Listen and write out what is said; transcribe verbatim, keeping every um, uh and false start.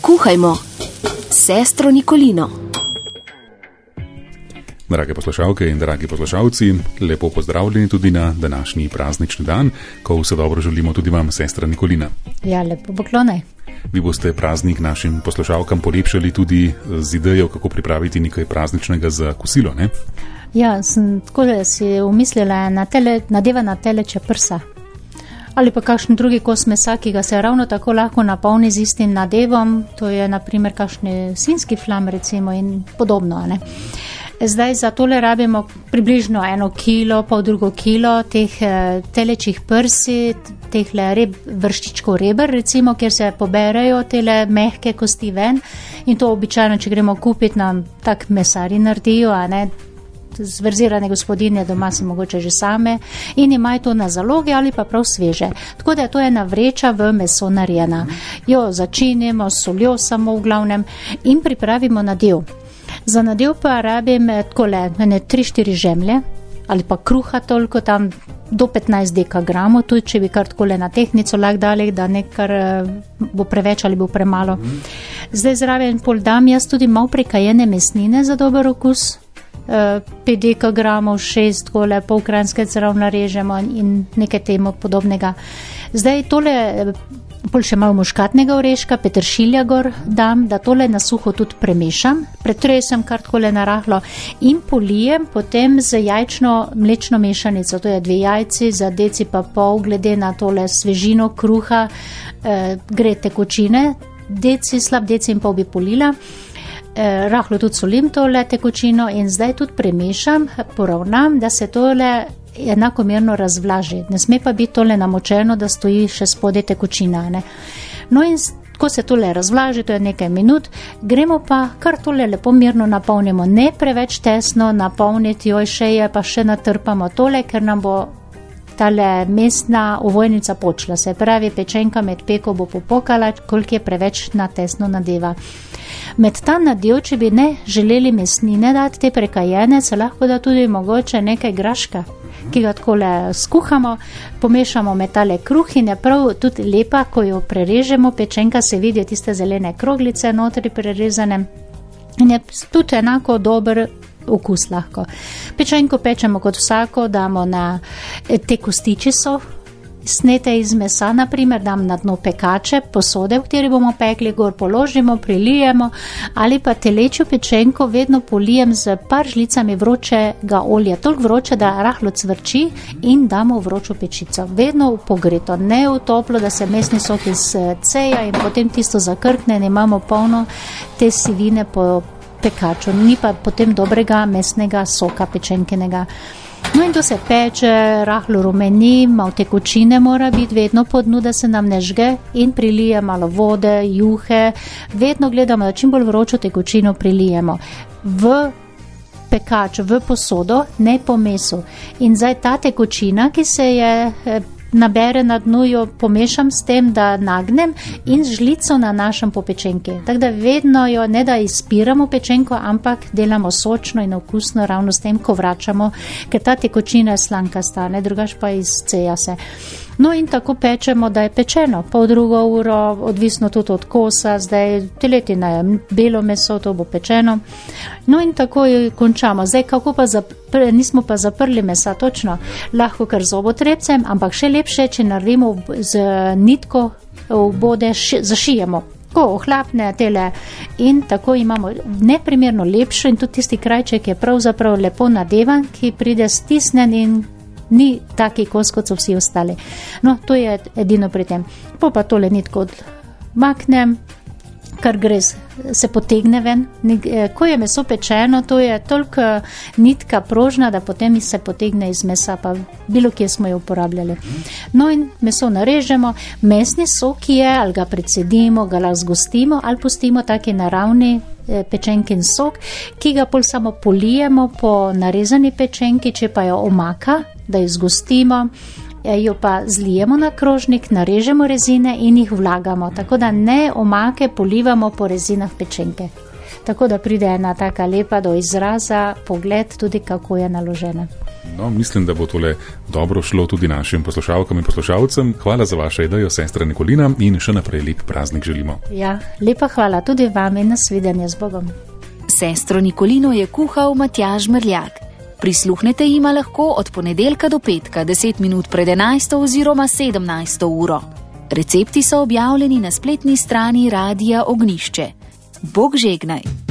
Kuhajmo s sestro Nikolino. Drage poslušalke in dragi poslušalci, lepo pozdravljeni tudi na današnji praznični dan, ko vse dobro želimo tudi vam, sestra Nikolina. Ja, lepo poklonaj. Vi boste praznik našim poslušalkam polepšali tudi z idejo, kako pripraviti nekaj prazničnega za kosilo, ne? Ja, sem tako, da si umislila na tele, nadeva na teleče prsa. Ali pa kakšen drugi kos mesa, ki ga se ravno tako lahko napolni z istim nadevom, to je na primer kakšni svinjski flam recimo in podobno, ne? Zdaj za tole rabimo približno eno kilo, pol drugo kilo teh telečjih prsi, teh reb, vrščičkov reber recimo, kjer se poberejo tele mehke kosti ven in to običajno, če gremo kupiti, nam tak mesari naredijo, a ne, zverzirane gospodinje doma si mogoče že same in imajo to na zalogi ali pa prav sveže. Tako da to je ena vreča v meso narejena. Jo začinimo s soljo samo v glavnem in pripravimo nadev. Za nadev pa rabim takole, ene tri štiri žemlje ali pa kruha toliko, tam do petnajst dekagramov, tudi če bi kar takole na tehnico lahko dali, da nekar bo preveč ali bo premalo. Zdaj zraven pol dam jaz tudi malo prekajene mesnine za dober okus, pet dekagramov, šest takole, pol kranjske zraven narežemo in nekaj temu podobnega. Zdaj tole pol še malo muškatnega oreška, peteršilja gor dam, da tole na suho tudi premešam, pretresem kar takole narahlo in polijem potem z jajčno mlečno mešanico, to je dve jajci, za deci pa pol, glede na tole svežino kruha, eh, gre tekočine, deci, slab deci in pol bi polila, eh, rahlo tudi solim tole tekočino in zdaj tudi premešam, poravnam, da se tole enakomerno razvlaži. Ne sme pa biti tole namočeno, da stoji še spodaj tekočina, ne. No in ko se tole razvlaži, to je nekaj minut, gremo pa kar tole lepo mirno napolnimo, ne preveč tesno napolniti, joj še je, pa še natrpamo tole, ker nam bo tale mesna ovojnica počla, se pravi pečenka med peko bo popokala, koliko je preveč na tesno nadeva. Med ta nadev, če bi ne želeli mesnine dati, te prekajene, se lahko da tudi mogoče nekaj graška, ki ga takole skuhamo, pomešamo med tale kruh in je prav tudi lepa, ko jo prerežemo, pečenka se vidijo tiste zelene kroglice notri prerezane in je tudi enako dober okus lahko. Pečenko pečemo kot vsako, damo na te kostiči so snete iz mesa, na primer, dam na dno pekače, posode, v kateri bomo pekli, gor položimo, prilijemo, ali pa telečjo pečenko vedno polijem z par žlicami vročega olja, toliko vroče, da rahlo cvrči in damo v vročo pečico. Vedno v pogreto, ne v toplo, da se mesni sok izceja in potem tisto zakrkne in imamo polno te sivine po pekaču, ni pa potem dobrega mesnega soka pečenkenega. No in to se peče, rahlo rumeni, malo tekočine mora biti vedno po dnu, da se nam ne žge in prilije malo vode, juhe, vedno gledamo, da čim bolj vročo tekočino prilijemo v pekač, v posodo, ne po mesu. In zdaj ta tekočina, ki se je nabere na dnu, jo pomešam s tem, da nagnem in z žlico nanašam po pečenki. Tako da vedno jo ne da izpiramo pečenko, ampak delamo sočno in okusno ravno s tem, ko vračamo, ker ta tekočina je slankasta, ne, drugač pa izceja se. No in tako pečemo, da je pečeno, pol drugo uro, odvisno tudi od kosa, zdaj teletina je belo meso, to bo pečeno. No in tako končamo. Zdaj, kako pa zapr- nismo pa zaprli mesa, točno, lahko kar z zobotrebcem, ampak še lepše, če naredimo z nitko v bode, ši- zašijemo. Ko ohlapne tele in tako imamo neprimerno lepšo in tudi tisti krajček je pravzaprav lepo nadevan, ki pride stisnen in ni taki kos, kot so vsi ostali. No, to je edino pri tem. Po pa tole nitko odmaknem, kar gre, se potegne ven. Ko je meso pečeno, to je toliko nitka prožna, da potem se potegne iz mesa, pa bilo kje smo jo uporabljali. No in meso narežemo, mesni sok je, ali ga precedimo, ga lahko zgostimo, ali pustimo taki naravni pečenkin sok, ki ga pol samo polijemo po narezani pečenki, če pa jo omaka, da jo zgostimo, jo pa zlijemo na krožnik, narežemo rezine in jih vlagamo, tako da ne omake polivamo po rezinah pečenke. Tako da pride ena taka lepa do izraza pogled tudi, kako je naložena. No, mislim, da bo tole dobro šlo tudi našim poslušalkam in poslušalcem. Hvala za vašo idejo, sestra Nikolina, in še naprej lep praznik želimo. Ja, lepa hvala tudi vam in nasvidenje z Bogom. Sestro Nikolino je kuhal Matjaž Mrljak. Prisluhnete jima lahko od ponedeljka do petka, deset minut pred enajsto oziroma sedemnajsto uro. Recepti so objavljeni na spletni strani Radia Ognjišče. Bog žegnaj!